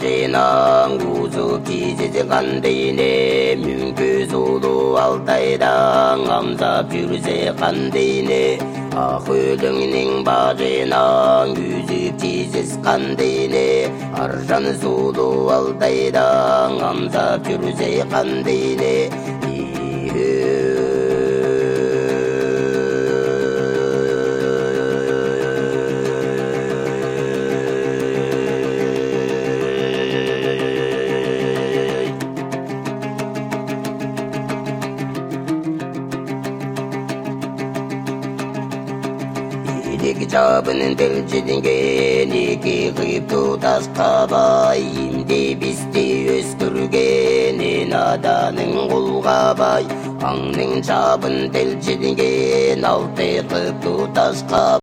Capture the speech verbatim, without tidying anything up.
бажынан кузу кизезе кандейне мүмкү сулуу алтайдан камсап жүрсе кандейне ак өлеңнин бажынан күзү кизес кандейне аржан сулуу алтайдан камсап жүрсе кандейне Dik cabının delçedingen iki kıyıptu taskabay İmdi bisti öskürgen nadanın kulgabay Anның cabın delçedingen altı kıyıptu taskabay